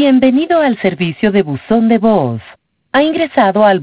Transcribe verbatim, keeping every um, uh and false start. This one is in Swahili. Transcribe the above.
Bienvenido al servicio de buzón de voz. Ha ingresado al